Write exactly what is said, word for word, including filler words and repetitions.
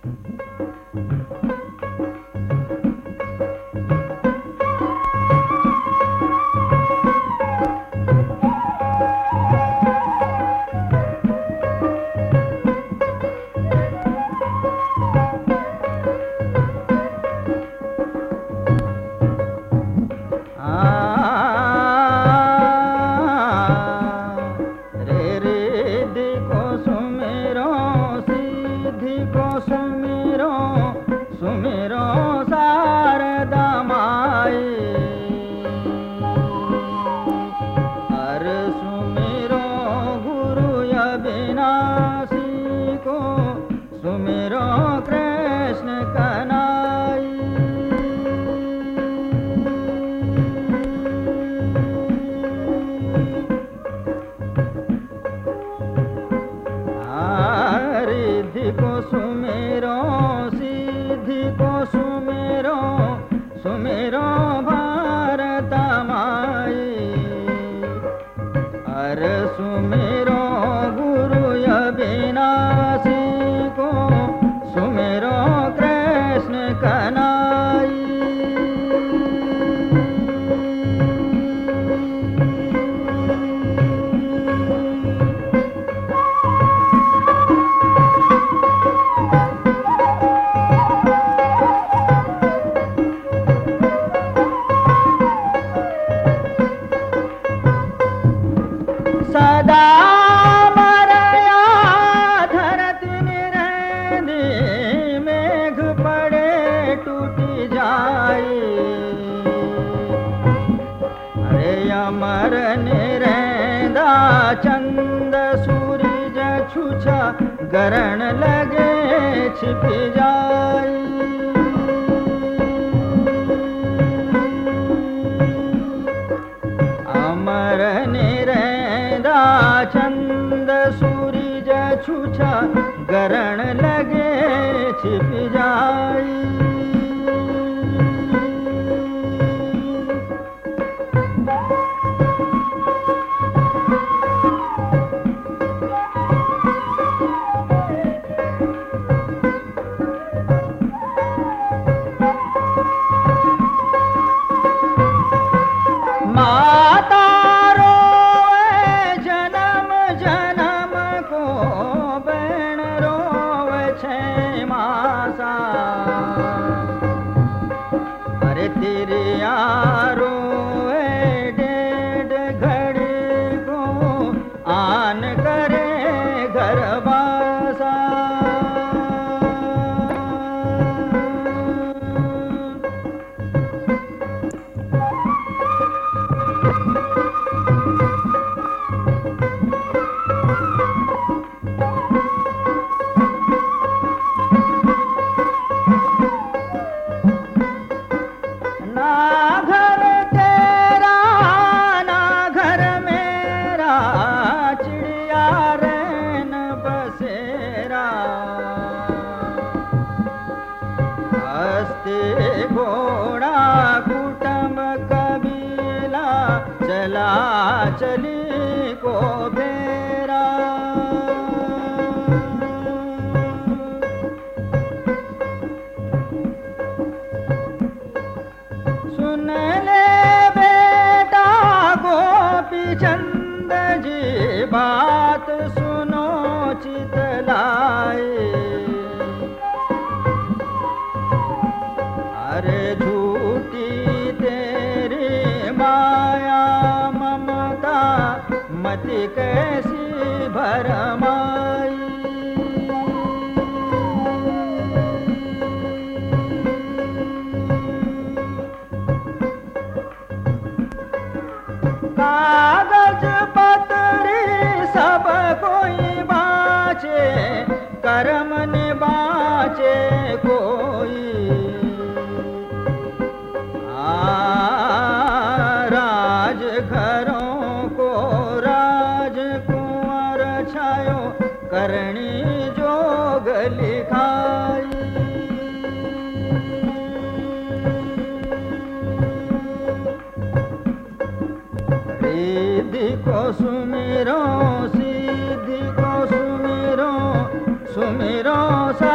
गरण लगे छिप जाई। अमर निरैंदा चंद सूरज छुछा गरण लगे छिप जाई। चली को फेरा सुन ले बेटा गोपी चंद जी बात सुनो चितलाए। अरे झूठी तेरी माया मति कैसी भरमाई। कागज पत्री सब कोई बाचे कर्म ने बाचे कोई। आ राज घरों करणी जोग लिखाई। रिद्धि को सुमिरो सिद्धि को सुमिरो सुमिरो सा